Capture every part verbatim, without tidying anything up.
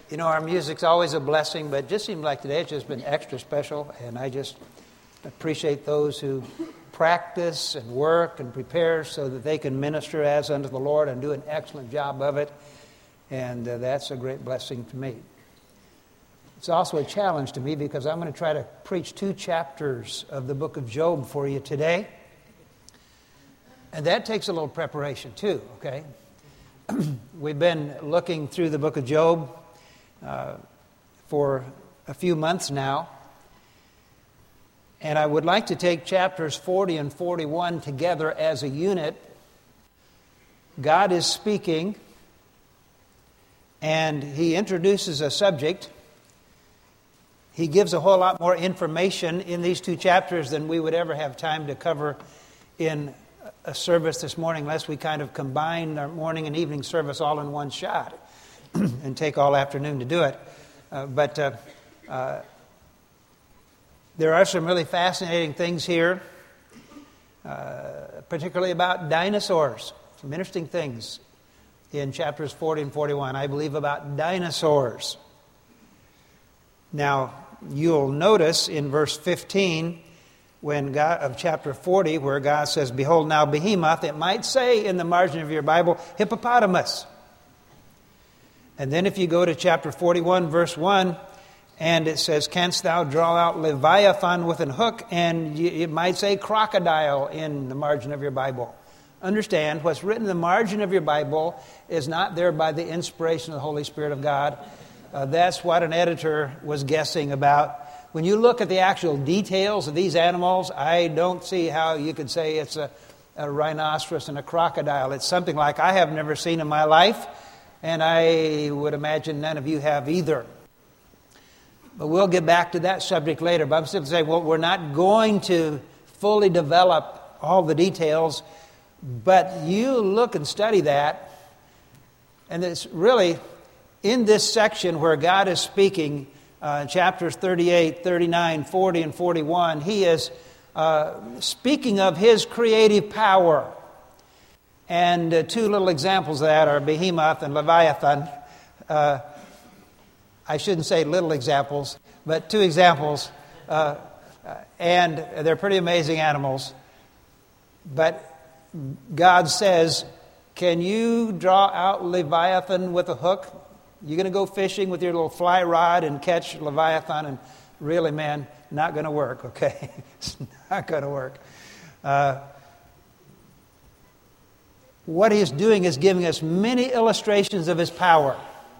You know, our music's always a blessing, but it just seemed like today it's just been extra special, and I just appreciate those who practice and work and prepare so that they can minister as unto the Lord and do an excellent job of it, and uh, that's a great blessing to me. It's also a challenge to me because I'm going to try to preach two chapters of the book of Job for you today, and that takes a little preparation too, okay? We've been looking through the book of Job Uh, for a few months now. And I would like to take chapters forty and forty-one together as a unit. God is speaking, and He introduces a subject. He gives a whole lot more information in these two chapters than we would ever have time to cover in a service this morning, unless we kind of combine our morning and evening service all in one shot and take all afternoon to do it. Uh, but uh, uh, there are some really fascinating things here, uh, particularly about dinosaurs. Some interesting things in chapters forty and forty-one, I believe, about dinosaurs. Now, you'll notice in verse fifteen when God, of chapter forty, where God says, "Behold now behemoth," it might say in the margin of your Bible, hippopotamus. And then if you go to chapter forty-one, verse one, and it says, "Canst thou draw out Leviathan with an hook?" And it might say crocodile in the margin of your Bible. Understand, what's written in the margin of your Bible is not there by the inspiration of the Holy Spirit of God. Uh, that's what an editor was guessing about. When you look at the actual details of these animals, I don't see how you could say it's a, a rhinoceros and a crocodile. It's something like I have never seen in my life. And I would imagine none of you have either. But we'll get back to that subject later. But I'm simply saying, well, we're not going to fully develop all the details. But you look and study that. And it's really in this section where God is speaking, uh, chapters thirty-eight, thirty-nine, forty, and forty-one, He is uh, speaking of His creative power. And uh, two little examples of that are Behemoth and Leviathan. Uh, I shouldn't say little examples, but two examples. Uh, and they're pretty amazing animals. But God says, "Can you draw out Leviathan with a hook? You're going to go fishing with your little fly rod and catch Leviathan?" And really, man, not going to work, okay? It's not going to work. Uh What He's doing is giving us many illustrations of His power.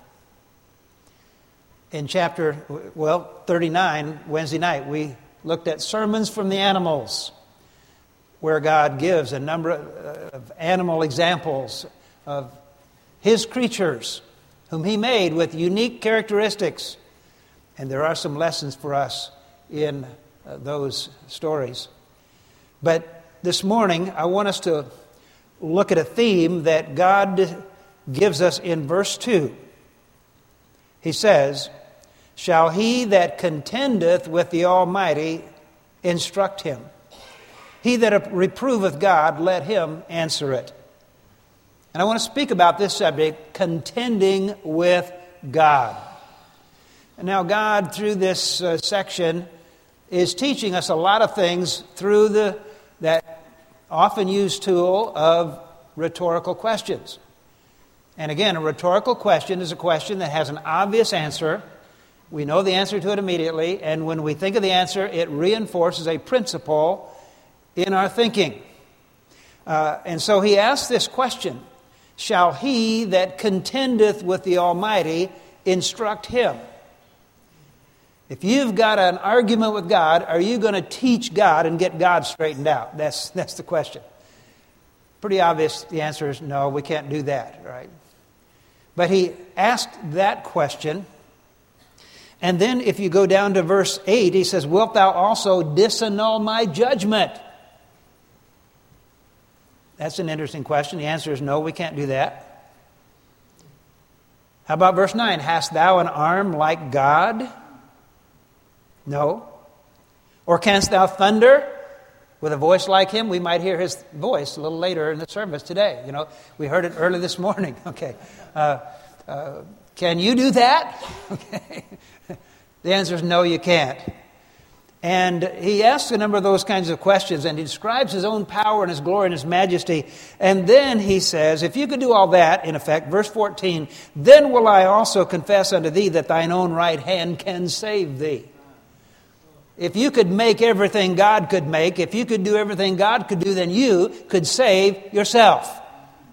In chapter, well, thirty-nine, Wednesday night, we looked at sermons from the animals, where God gives a number of animal examples of His creatures, whom He made with unique characteristics. And there are some lessons for us in uh, those stories. But this morning, I want us to look at a theme that God gives us in verse two. He says, "Shall he that contendeth with the Almighty instruct him? He that reproveth God, let him answer it." And I want to speak about this subject, contending with God. And now God, through this uh, section, is teaching us a lot of things through the that often used tool of rhetorical questions. And again, a rhetorical question is a question that has an obvious answer. We know the answer to it immediately, and when we think of the answer, it reinforces a principle in our thinking. Uh, and so he asks this question, "Shall he that contendeth with the Almighty instruct him?" If you've got an argument with God, are you going to teach God and get God straightened out? That's that's the question. Pretty obvious the answer is no, we can't do that, right? But he asked that question. And then if you go down to verse eight, he says, "Wilt thou also disannul my judgment?" That's an interesting question. The answer is no, we can't do that. How about verse nine? "Hast thou an arm like God?" No. "Or canst thou thunder with a voice like him?" We might hear his voice a little later in the service today. You know, we heard it early this morning. Okay. Uh, uh, Can you do that? Okay. The answer is no, you can't. And he asks a number of those kinds of questions, and he describes his own power and his glory and his majesty. And then he says, if you could do all that, in effect, verse fourteen, then will I also confess unto thee that thine own right hand can save thee. If you could make everything God could make, if you could do everything God could do, then you could save yourself.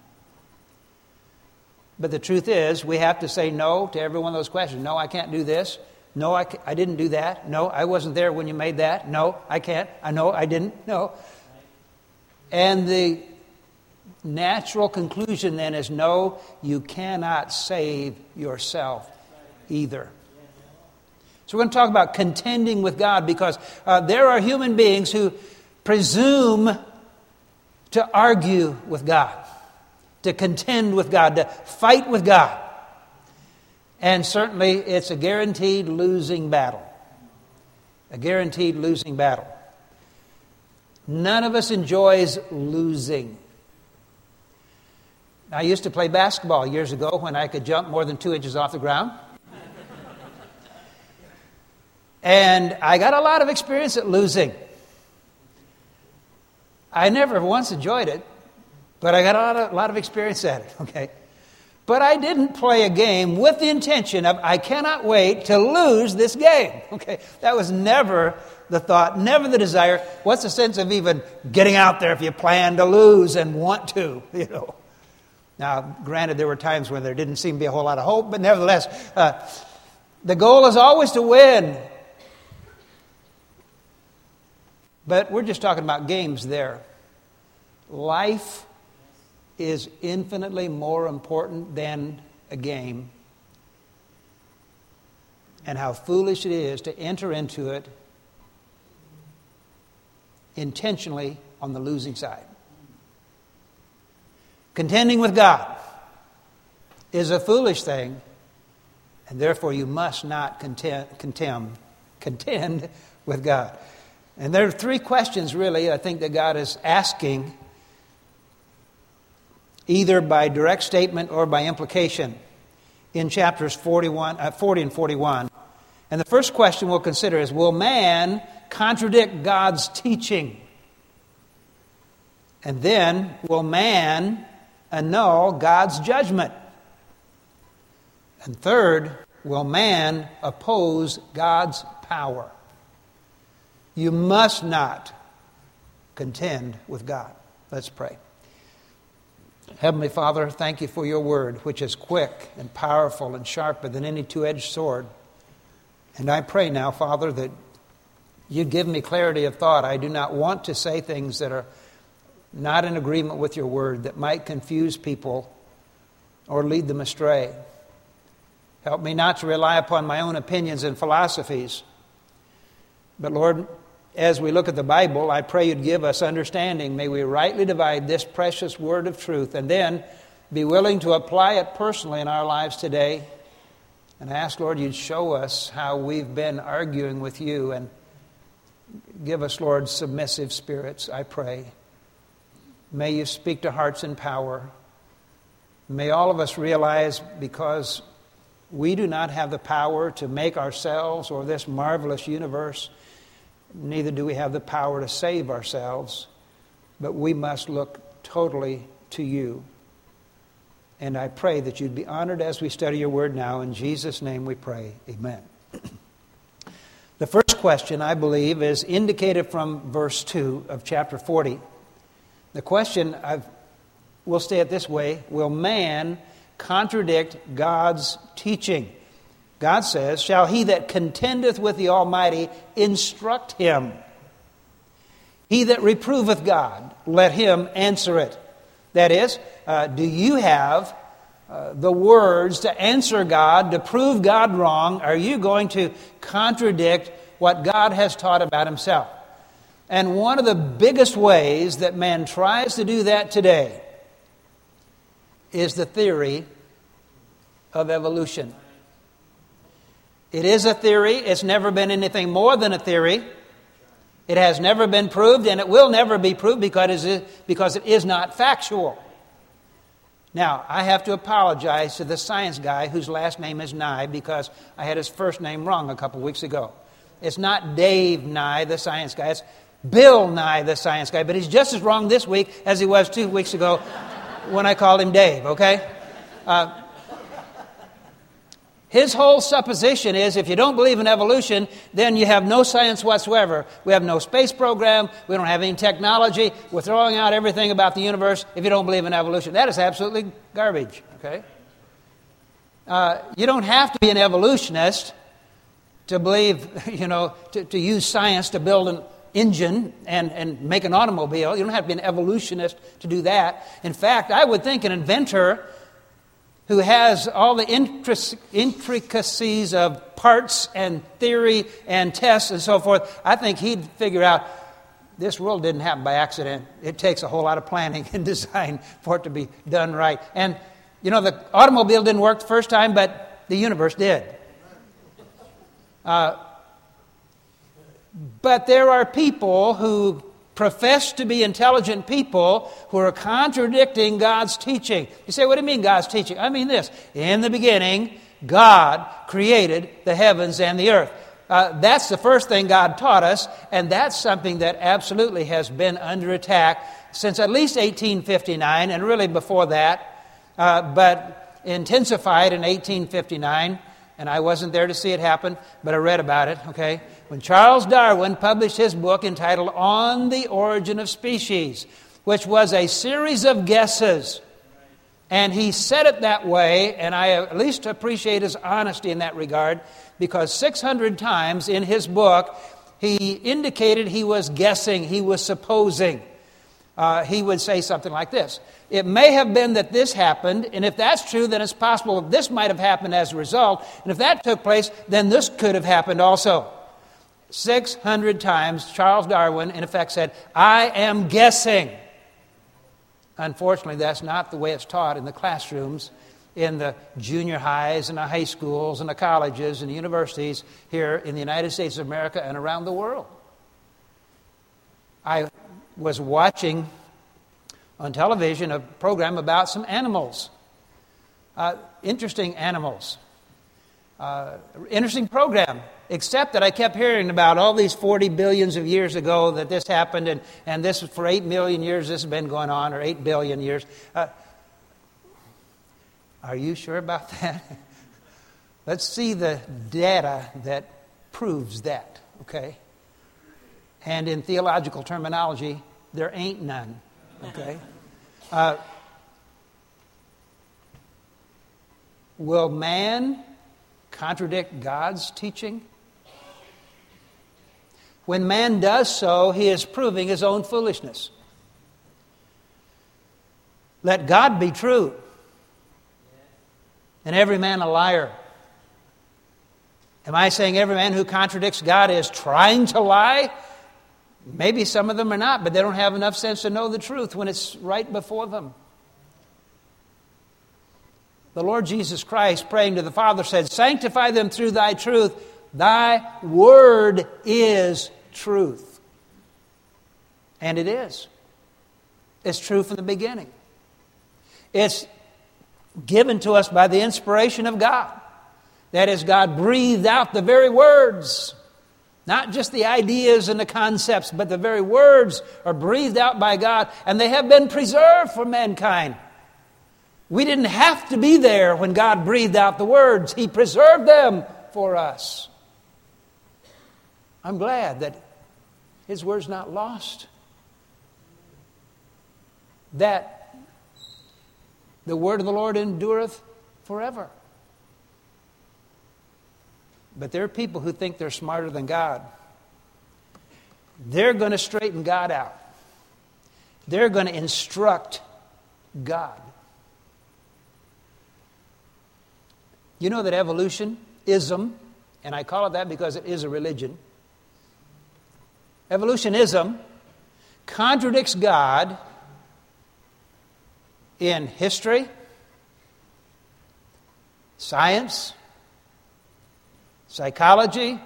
But the truth is, we have to say no to every one of those questions. No, I can't do this. No, I, I didn't do that. No, I wasn't there when you made that. No, I can't. I know I didn't. No. And the natural conclusion then is no, you cannot save yourself either. So we're going to talk about contending with God, because uh, there are human beings who presume to argue with God, to contend with God, to fight with God. And certainly it's a guaranteed losing battle. A guaranteed losing battle. None of us enjoys losing. I used to play basketball years ago when I could jump more than two inches off the ground. And I got a lot of experience at losing. I never once enjoyed it, but I got a lot of, a lot of experience at it, okay? But I didn't play a game with the intention of, I cannot wait to lose this game. Okay, that was never the thought, never the desire. What's the sense of even getting out there if you plan to lose and want to, you know? Now, granted, there were times when there didn't seem to be a whole lot of hope, but nevertheless, uh, the goal is always to win. But we're just talking about games there. Life is infinitely more important than a game. And how foolish it is to enter into it intentionally on the losing side. Contending with God is a foolish thing, and therefore you must not contend, contend, contend with God. And there are three questions, really, I think that God is asking, either by direct statement or by implication, in chapters forty-one, uh, forty and forty-one. And the first question we'll consider is, will man contradict God's teaching? And then, will man annul God's judgment? And third, will man oppose God's power? You must not contend with God. Let's pray. Heavenly Father, thank you for your word, which is quick and powerful and sharper than any two-edged sword. And I pray now, Father, that you give me clarity of thought. I do not want to say things that are not in agreement with your word, that might confuse people or lead them astray. Help me not to rely upon my own opinions and philosophies. But Lord, as we look at the Bible, I pray you'd give us understanding. May we rightly divide this precious word of truth, and then be willing to apply it personally in our lives today. And I ask, Lord, you'd show us how we've been arguing with you, and give us, Lord, submissive spirits, I pray. May you speak to hearts in power. May all of us realize, because we do not have the power to make ourselves or this marvelous universe, neither do we have the power to save ourselves, but we must look totally to you. And I pray that you'd be honored as we study your word now. In Jesus' name we pray. Amen. The first question, I believe, is indicated from verse two of chapter forty. The question, I've, we'll say it this way, will man contradict God's teaching? God says, shall he that contendeth with the Almighty instruct him? He that reproveth God, let him answer it. That is, uh, do you have uh, the words to answer God, to prove God wrong? Are you going to contradict what God has taught about himself? And one of the biggest ways that man tries to do that today is the theory of evolution. It is a theory. It's never been anything more than a theory. It has never been proved, and it will never be proved because it is, because it is not factual. Now, I have to apologize to the science guy whose last name is Nye because I had his first name wrong a couple weeks ago. It's not Dave Nye, the science guy. It's Bill Nye, the science guy. But he's just as wrong this week as he was two weeks ago when I called him Dave, okay? Uh, his whole supposition is if you don't believe in evolution, then you have no science whatsoever. We have no space program. We don't have any technology. We're throwing out everything about the universe if you don't believe in evolution. That is absolutely garbage, okay? Uh, you don't have to be an evolutionist to believe, you know, to, to use science to build an engine and, and make an automobile. You don't have to be an evolutionist to do that. In fact, I would think an inventor who has all the intricacies of parts and theory and tests and so forth, I think he'd figure out this world didn't happen by accident. It takes a whole lot of planning and design for it to be done right. And, you know, the automobile didn't work the first time, but the universe did. Uh, but there are people who profess to be intelligent people who are contradicting God's teaching. You say, what do you mean God's teaching? I mean this. In the beginning, God created the heavens and the earth. Uh, that's the first thing God taught us, and that's something that absolutely has been under attack since at least eighteen fifty-nine, and really before that, uh, but intensified in eighteen fifty-nine. And I wasn't there to see it happen, but I read about it, okay? When Charles Darwin published his book entitled On the Origin of Species, which was a series of guesses. And he said it that way, and I at least appreciate his honesty in that regard, because six hundred times in his book, he indicated he was guessing, he was supposing. Uh, he would say something like this. It may have been that this happened, and if that's true, then it's possible that this might have happened as a result. And if that took place, then this could have happened also. six hundred times, Charles Darwin, in effect, said, I am guessing. Unfortunately, that's not the way it's taught in the classrooms, in the junior highs and the high schools and the colleges and the universities here in the United States of America and around the world. I was watching on television a program about some animals. Uh, interesting animals. Uh, interesting program, except that I kept hearing about all these forty billions of years ago that this happened, and, and this for eight million years this has been going on, or eight billion years. Uh, are you sure about that? Let's see the data that proves that, okay? And in theological terminology, there ain't none, okay? Uh, will man contradict God's teaching? When man does so, he is proving his own foolishness. Let God be true, and every man a liar. Am I saying every man who contradicts God is trying to lie? Maybe some of them are not, but they don't have enough sense to know the truth when it's right before them. The Lord Jesus Christ, praying to the Father, said, sanctify them through thy truth. Thy word is truth. And it is. It's true from the beginning. It's given to us by the inspiration of God. That is, God breathed out the very words. Not just the ideas and the concepts, but the very words are breathed out by God, and they have been preserved for mankind. We didn't have to be there when God breathed out the words. He preserved them for us. I'm glad that His word's not lost. That the word of the Lord endureth forever. But there are people who think they're smarter than God. They're going to straighten God out. They're going to instruct God. You know that evolutionism, and I call it that because it is a religion, evolutionism contradicts God in history, science, psychology,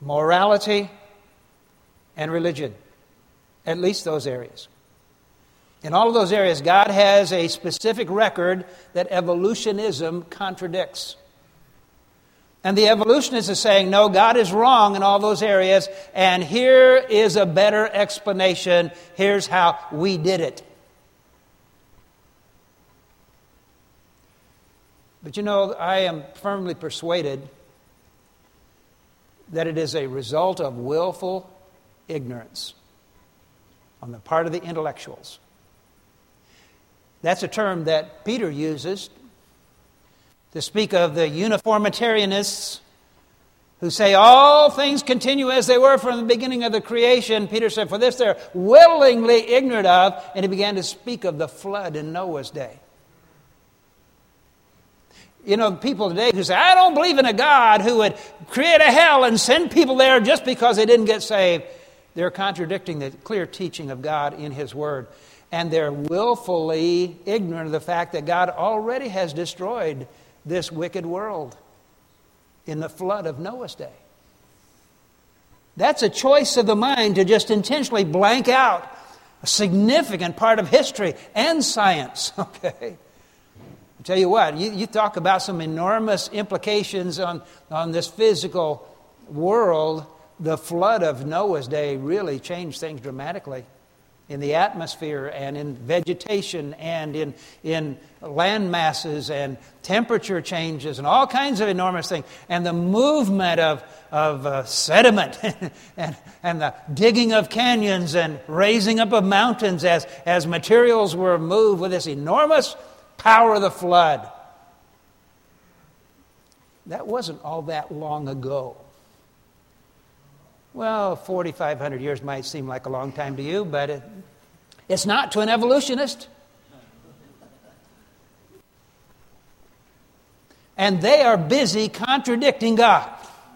morality, and religion. At least those areas. In all of those areas, God has a specific record that evolutionism contradicts. And the evolutionist is saying, no, God is wrong in all those areas, and here is a better explanation. Here's how we did it. But you know, I am firmly persuaded that it is a result of willful ignorance on the part of the intellectuals. That's a term that Peter uses to speak of the uniformitarianists who say all things continue as they were from the beginning of the creation. Peter said, for this they're willingly ignorant of, and he began to speak of the flood in Noah's day. You know, people today who say, I don't believe in a God who would create a hell and send people there just because they didn't get saved. They're contradicting the clear teaching of God in His Word. And they're willfully ignorant of the fact that God already has destroyed this wicked world in the flood of Noah's day. That's a choice of the mind to just intentionally blank out a significant part of history and science. Okay? I'll tell you what, you, you talk about some enormous implications on, on this physical world. The flood of Noah's day really changed things dramatically in the atmosphere and in vegetation and in, in land masses and temperature changes and all kinds of enormous things. And the movement of, of uh, sediment and, and the digging of canyons and raising up of mountains as, as materials were moved with this enormous power of the flood. That wasn't all that long ago. Well, forty-five hundred years might seem like a long time to you, but it, it's not to an evolutionist. And they are busy contradicting God.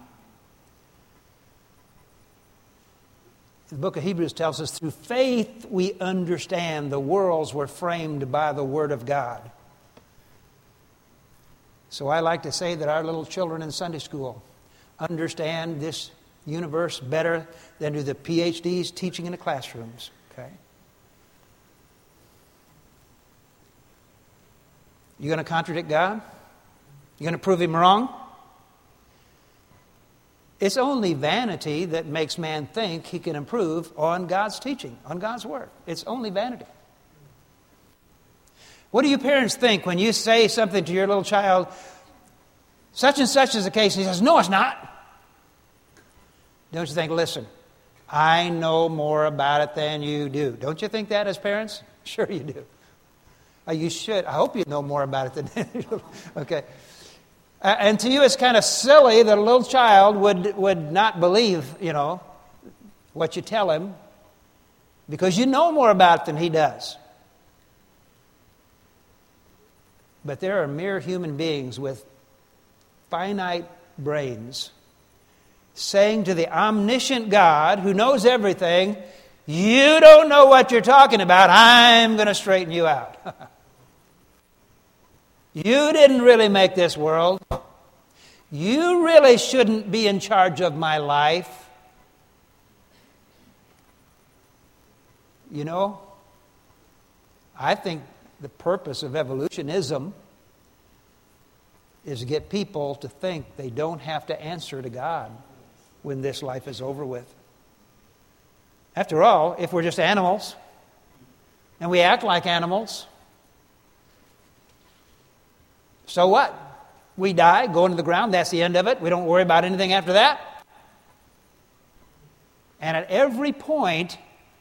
The book of Hebrews tells us, through faith we understand the worlds were framed by the Word of God. So I like to say that our little children in Sunday school understand this universe better than do the P H Ds teaching in the classrooms. Okay? You going to contradict God? You going to prove Him wrong? It's only vanity that makes man think he can improve on God's teaching, on God's Word. It's only vanity. What do you parents think when you say something to your little child, such and such is the case, and he says, no, it's not? Don't you think, listen, I know more about it than you do. Don't you think that as parents? Sure you do. Uh, you should. I hope you know more about it than you do. Okay. Uh, and to you it's kind of silly that a little child would, would not believe, you know, what you tell him because you know more about it than he does. But there are mere human beings with finite brains saying to the omniscient God who knows everything, you don't know what you're talking about, I'm going to straighten you out. You didn't really make this world. You really shouldn't be in charge of my life. You know, I think the purpose of evolutionism is to get people to think they don't have to answer to God when this life is over with. After all, if we're just animals and we act like animals, so what? We die, go into the ground, that's the end of it. We don't worry about anything after that. And at every point,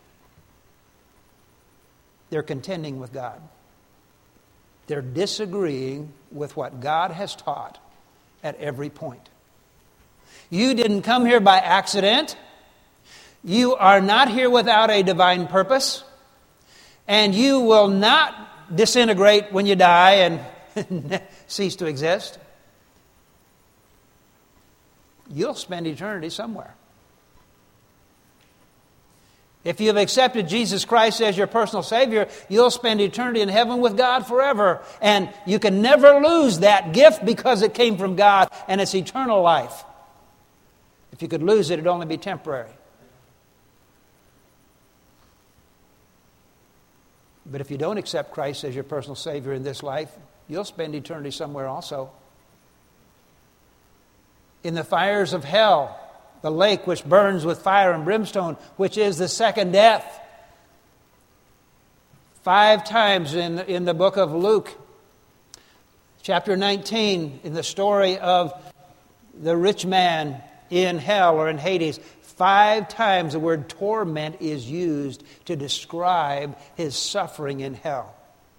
they're contending with God. They're disagreeing with what God has taught at every point. You didn't come here by accident. You are not here without a divine purpose. And you will not disintegrate when you die and cease to exist. You'll spend eternity somewhere. If you have accepted Jesus Christ as your personal Savior, you'll spend eternity in heaven with God forever. And you can never lose that gift because it came from God and it's eternal life. If you could lose it, it'd only be temporary. But if you don't accept Christ as your personal Savior in this life, you'll spend eternity somewhere also. In the fires of hell, the lake which burns with fire and brimstone, which is the second death. Five times in, in the book of Luke, chapter nineteen, in the story of the rich man in hell or in Hades, five times the word torment is used to describe his suffering in hell.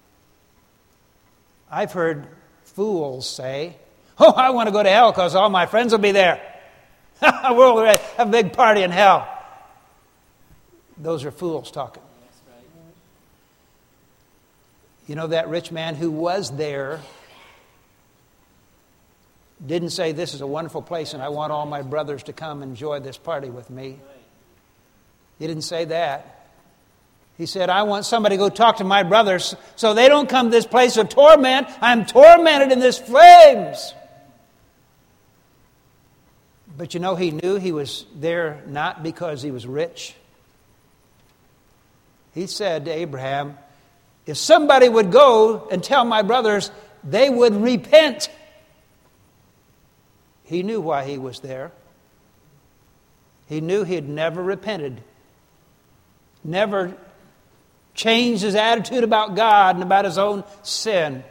I've heard fools say, oh, I want to go to hell because all my friends will be there. We'll have a big party in hell. Those are fools talking. You know, that rich man who was there didn't say, this is a wonderful place and I want all my brothers to come enjoy this party with me. He didn't say that. He said, I want somebody to go talk to my brothers so they don't come to this place of torment. I'm tormented in this flames. But you know, he knew he was there not because he was rich. He said to Abraham, if somebody would go and tell my brothers, they would repent. He knew why he was there. He knew he had never repented, never changed his attitude about God and about his own sin.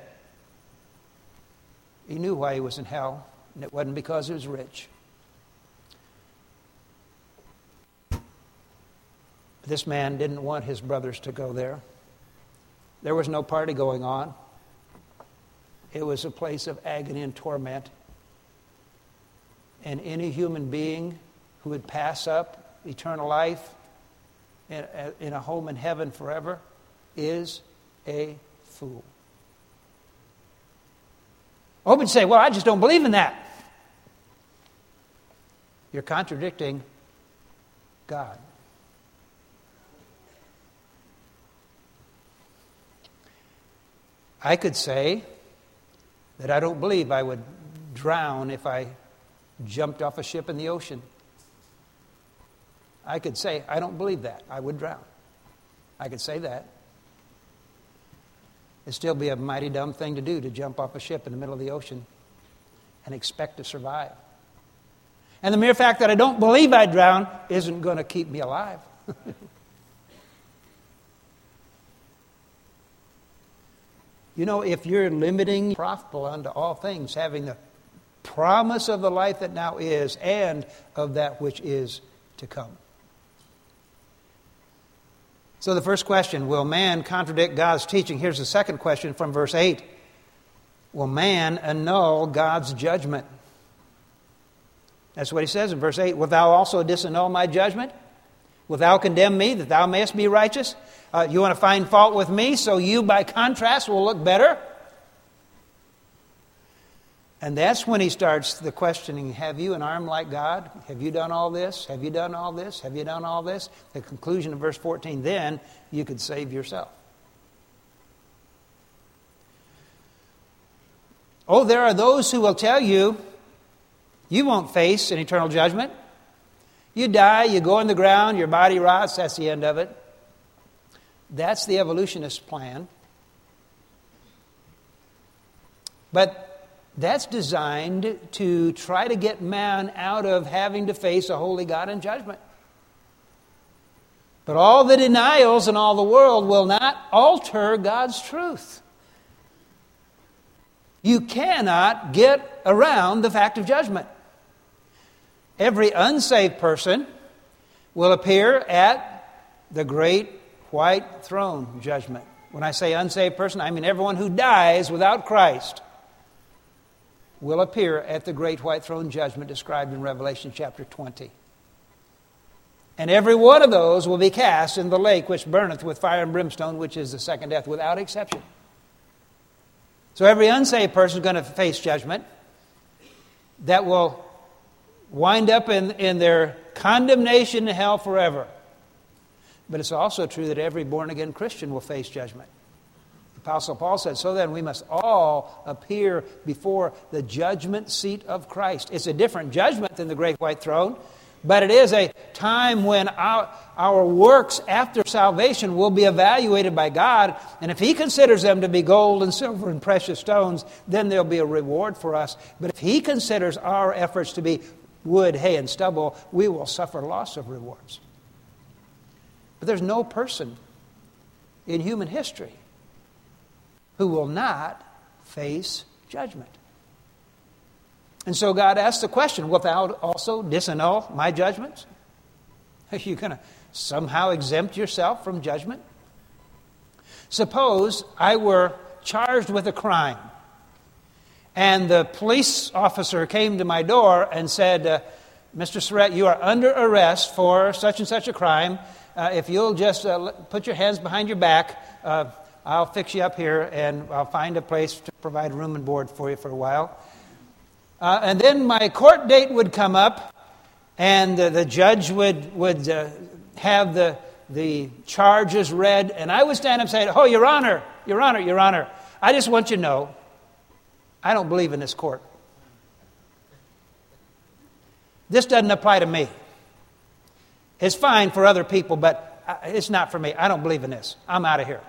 He knew why he was in hell, and it wasn't because he was rich. This man didn't want his brothers to go there. There was no party going on. It was a place of agony and torment. And any human being who would pass up eternal life in a, in a home in heaven forever is a fool. I would say, well, I just don't believe in that. You're contradicting God. I could say that I don't believe I would drown if I jumped off a ship in the ocean. I could say, I don't believe that. I would drown. I could say that. It'd still be a mighty dumb thing to do to jump off a ship in the middle of the ocean and expect to survive. And the mere fact that I don't believe I'd drown isn't going to keep me alive. You know, if you're limiting profitable unto all things, having the promise of the life that now is and of that which is to come. So the first question, will man contradict God's teaching? Here's the second question from verse eight. Will man annul God's judgment? That's what he says in verse eight. Wilt thou also disannul my judgment? Wilt thou condemn me that thou mayest be righteous? Uh, you want to find fault with me so you by contrast will look better? And that's when he starts the questioning, have you an arm like God? Have you done all this? Have you done all this? Have you done all this? The conclusion of verse fourteen, then you could save yourself. Oh, there are those who will tell you, you won't face an eternal judgment. You die, you go in the ground, your body rots, that's the end of it. That's the evolutionist plan. But that's designed to try to get man out of having to face a holy God in judgment. But all the denials in all the world will not alter God's truth. You cannot get around the fact of judgment. Every unsaved person will appear at the great white throne judgment. When I say unsaved person, I mean everyone who dies without Christ will appear at the great white throne judgment described in Revelation chapter twenty. And every one of those will be cast in the lake which burneth with fire and brimstone, which is the second death, without exception. So every unsaved person is going to face judgment that will wind up in, in their condemnation to hell forever. But it's also true that every born-again Christian will face judgment. The Apostle Paul said, so then we must all appear before the judgment seat of Christ. It's a different judgment than the great white throne. But it is a time when our, our works after salvation will be evaluated by God. And if He considers them to be gold and silver and precious stones, then there'll be a reward for us. But if He considers our efforts to be wood, hay, and stubble, we will suffer loss of rewards. But there's no person in human history who will not face judgment. And so God asks the question, wilt thou also disannul my judgments? Are you going to somehow exempt yourself from judgment? Suppose I were charged with a crime, and the police officer came to my door and said, uh, Mister Surratt, you are under arrest for such and such a crime. Uh, if you'll just uh, put your hands behind your back, uh, I'll fix you up here, and I'll find a place to provide room and board for you for a while. Uh, and then my court date would come up, and uh, the judge would would uh, have the the charges read, and I would stand up and say, "Oh, Your Honor, Your Honor, Your Honor, I just want you to know, I don't believe in this court. This doesn't apply to me. It's fine for other people, but it's not for me. I don't believe in this. I'm out of here."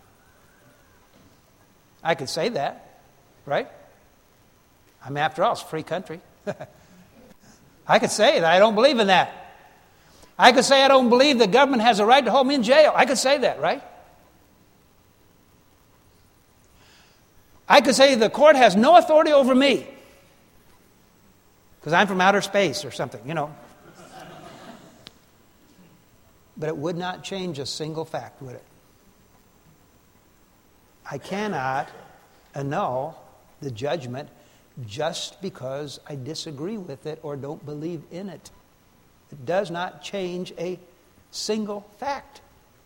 I could say that, right? I mean, after all, it's a free country. I could say that I don't believe in that. I could say I don't believe the government has a right to hold me in jail. I could say that, right? I could say the court has no authority over me because I'm from outer space or something, you know. But it would not change a single fact, would it? I cannot annul the judgment just because I disagree with it or don't believe in it. It does not change a single fact.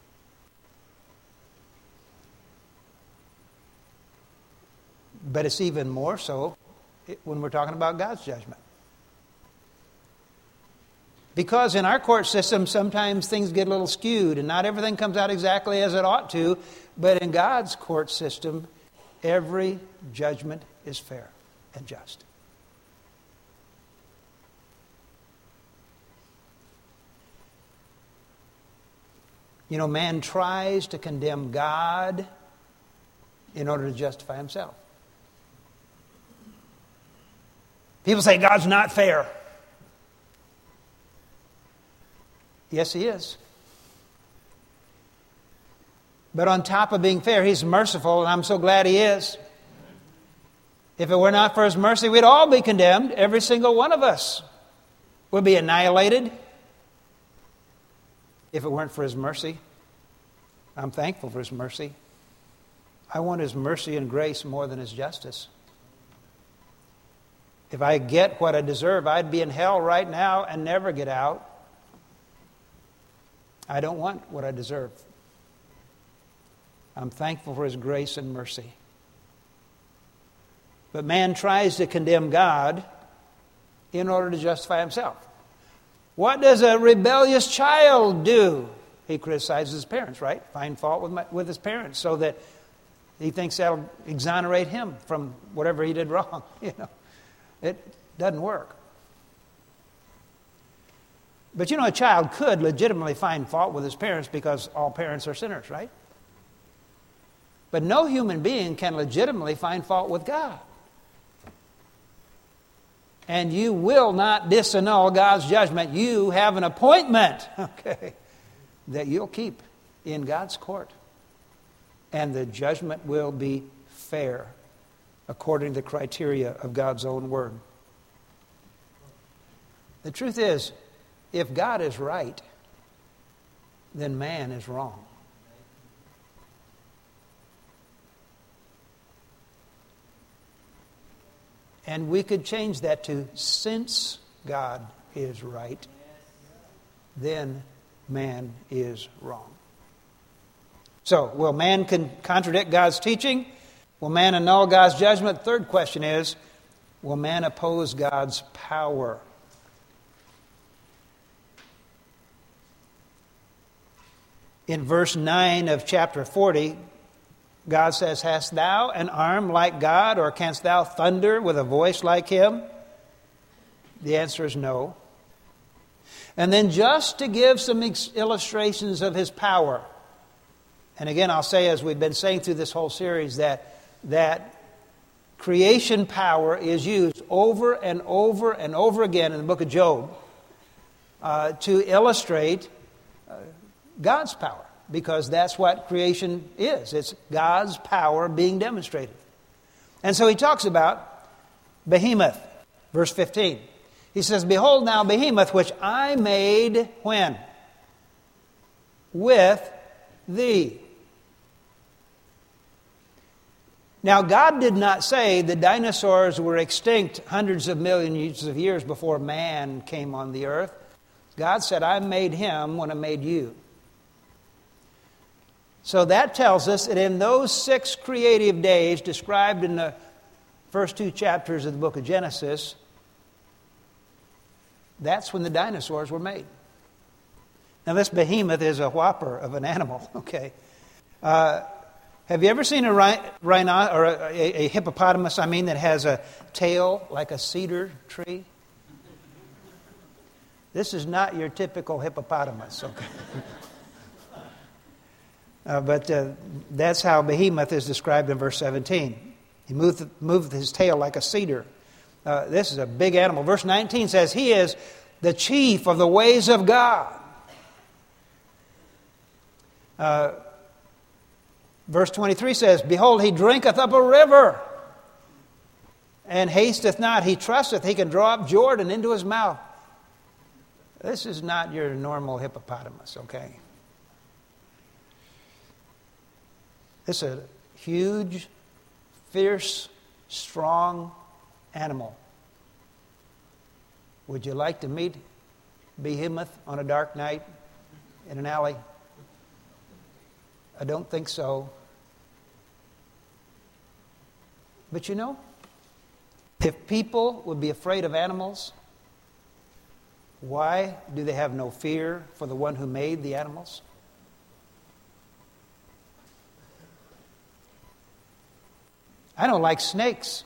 But it's even more so when we're talking about God's judgment. Because in our court system, sometimes things get a little skewed and not everything comes out exactly as it ought to. But in God's court system, every judgment is fair and just. You know, man tries to condemn God in order to justify himself. People say God's not fair. Yes, He is. But on top of being fair, He's merciful, and I'm so glad He is. If it were not for His mercy, we'd all be condemned. Every single one of us would be annihilated. If it weren't for His mercy, I'm thankful for His mercy. I want His mercy and grace more than His justice. If I get what I deserve, I'd be in hell right now and never get out. I don't want what I deserve. I'm thankful for His grace and mercy. But man tries to condemn God in order to justify himself. What does a rebellious child do? He criticizes his parents, right? Find fault with, my, with his parents so that he thinks that'll exonerate him from whatever he did wrong. You know, it doesn't work. But you know, a child could legitimately find fault with his parents because all parents are sinners, right? But no human being can legitimately find fault with God. And you will not disannul God's judgment. You have an appointment, okay, that you'll keep in God's court. And the judgment will be fair according to the criteria of God's own word. The truth is, if God is right, then man is wrong. And we could change that to, since God is right, then man is wrong. So, will man con- contradict God's teaching? Will man annul God's judgment? Third question is, will man oppose God's power? In verse nine of chapter forty, God says, hast thou an arm like God, or canst thou thunder with a voice like Him? The answer is no. And then just to give some ex- illustrations of his power. And again, I'll say, as we've been saying through this whole series, that, that creation power is used over and over and over again in the book of Job uh, to illustrate uh, God's power. Because that's what creation is. It's God's power being demonstrated. And so he talks about Behemoth, verse fifteen. He says, "Behold now Behemoth, which I made," when? "With thee." Now, God did not say the dinosaurs were extinct hundreds of millions of years before man came on the earth. God said, "I made him when I made you." So that tells us that in those six creative days described in the first two chapters of the book of Genesis, that's when the dinosaurs were made. Now, this behemoth is a whopper of an animal, okay? Uh, have you ever seen a rhino or a, a, a hippopotamus, I mean, that has a tail like a cedar tree? This is not your typical hippopotamus, okay? Uh, but uh, that's how Behemoth is described in verse seventeen. He moved, moved his tail like a cedar. Uh, this is a big animal. Verse nineteen says, "He is the chief of the ways of God." Uh, verse twenty-three says, "Behold, he drinketh up a river, and hasteth not. He trusteth he can draw up Jordan into his mouth." This is not your normal hippopotamus, okay? It's a huge, fierce, strong animal. Would you like to meet Behemoth on a dark night in an alley? I don't think so. But you know, if people would be afraid of animals, why do they have no fear for the one who made the animals? I don't like snakes.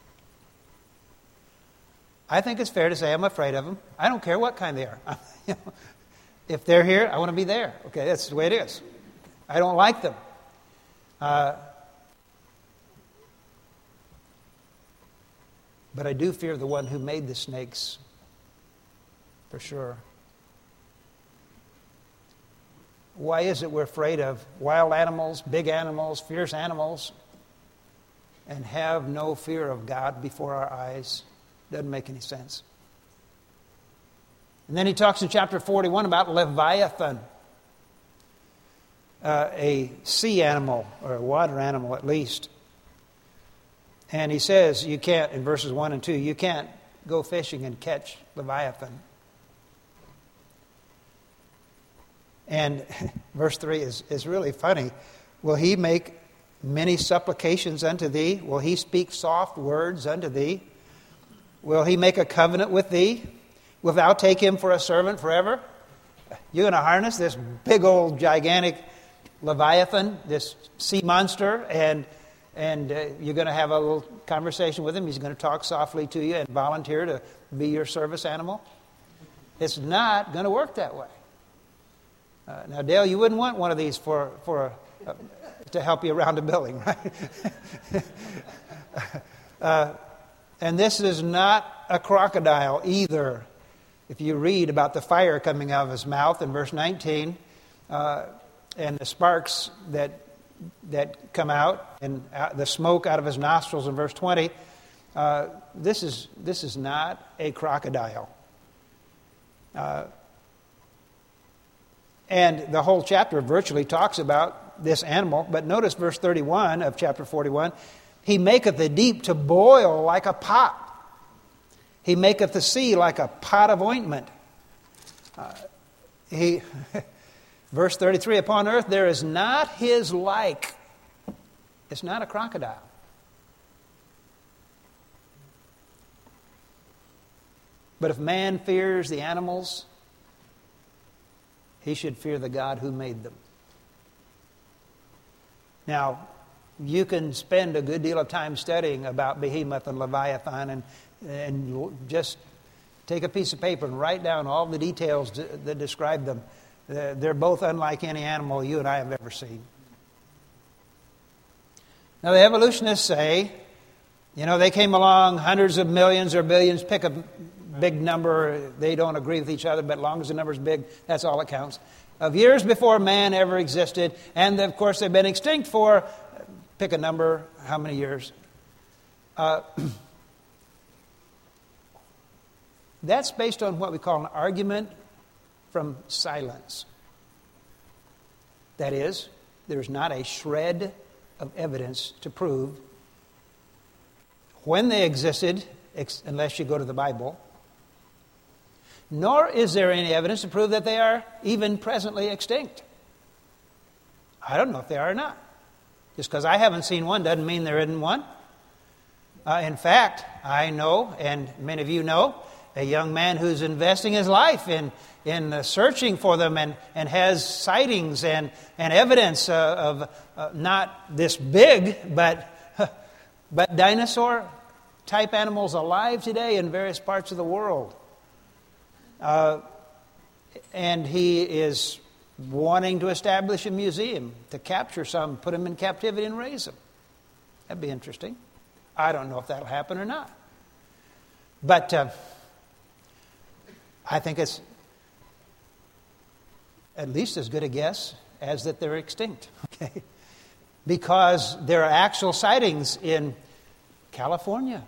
I think it's fair to say I'm afraid of them. I don't care what kind they are. If they're here, I want to be there. Okay, that's the way it is. I don't like them. Uh, but I do fear the one who made the snakes, for sure. Why is it we're afraid of wild animals, big animals, fierce animals, and have no fear of God before our eyes? Doesn't make any sense. And then he talks in chapter forty-one about Leviathan, uh, a sea animal, or a water animal at least. And he says you can't, in verses one and two, you can't go fishing and catch Leviathan. And verse three is, is really funny. Will he make many supplications unto thee? Will he speak soft words unto thee? Will he make a covenant with thee? Wilt thou take him for a servant forever? You're going to harness this big old gigantic Leviathan, this sea monster, and and uh, you're going to have a little conversation with him. He's going to talk softly to you and volunteer to be your service animal. It's not going to work that way. Uh, now, Dale, you wouldn't want one of these for for uh, to help you around a building, right? uh, and this is not a crocodile either. If you read about the fire coming out of his mouth in verse nineteen, uh, and the sparks that that come out, and the smoke out of his nostrils in verse twenty, uh, this is this is not a crocodile. Uh, and the whole chapter virtually talks about this animal. But notice verse thirty-one of chapter forty-one. He maketh the deep to boil like a pot. He maketh the sea like a pot of ointment. Uh, he, verse thirty-three, upon earth there is not his like. It's not a crocodile. But if man fears the animals, he should fear the God who made them. Now, you can spend a good deal of time studying about Behemoth and Leviathan and, and just Take a piece of paper and write down all the details that describe them. They're both unlike any animal you and I have ever seen. Now, the evolutionists say, you know, they came along hundreds of millions or billions, pick a big number. They don't agree with each other, but as long as the number's big, that's all that counts. Of years before man ever existed, and of course they've been extinct for, pick a number, how many years. Uh, that's based on what we call an argument from silence. That is, there's not a shred of evidence to prove when they existed, ex- unless you go to the Bible, nor is there any evidence to prove that they are even presently extinct. I don't know if they are or not. Just because I haven't seen one doesn't mean there isn't one. Uh, in fact, I know, and many of you know, a young man who's investing his life in, in uh, searching for them and, and has sightings and, and evidence uh, of uh, not this big, but, but dinosaur-type animals alive today in various parts of the world. Uh, and he is wanting to establish a museum to capture some, put them in captivity and raise them. That'd be interesting. I don't know if that'll happen or not. But uh, I think it's at least as good a guess as that they're extinct. Okay, because there are actual sightings in California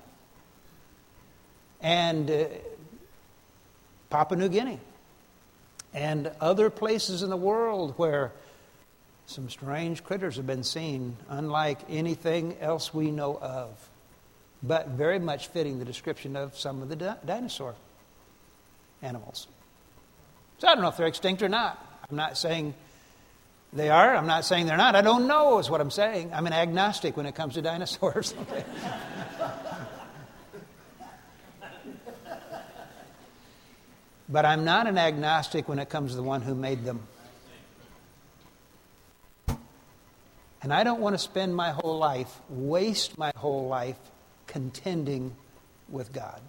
and uh, Papua New Guinea and other places in the world where some strange critters have been seen, unlike anything else we know of, but very much fitting the description of some of the di- dinosaur animals. So I don't know if they're extinct or not. I'm not saying they are. I'm not saying they're not. I don't know is what I'm saying. I'm an agnostic when it comes to dinosaurs. Okay. But I'm not an agnostic when it comes to the one who made them. And I don't want to spend my whole life, waste my whole life contending with God.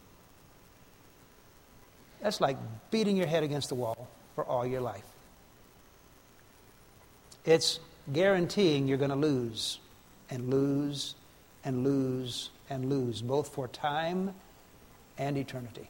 That's like beating your head against the wall for all your life. It's guaranteeing you're going to lose and lose and lose and lose, both for time and eternity.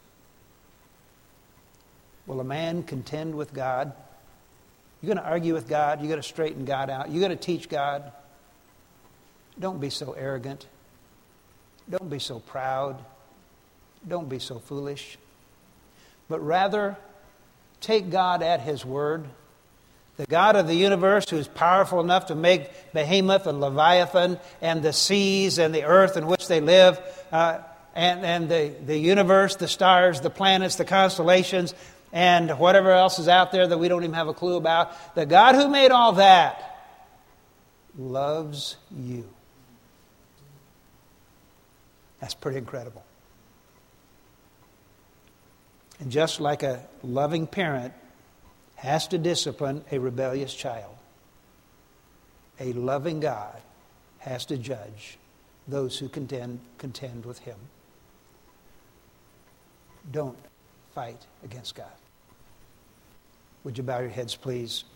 Will a man contend with God? You're going to argue with God. You're going to straighten God out. You're going to teach God. Don't be so arrogant. Don't be so proud. Don't be so foolish. But rather, take God at His word. The God of the universe who is powerful enough to make Behemoth and Leviathan and the seas and the earth in which they live, uh, and, and the, the universe, the stars, the planets, the constellations, and whatever else is out there that we don't even have a clue about. The God who made all that loves you. That's pretty incredible. And just like a loving parent has to discipline a rebellious child, a loving God has to judge those who contend, contend with Him. Don't fight against God. Would you bow your heads, please?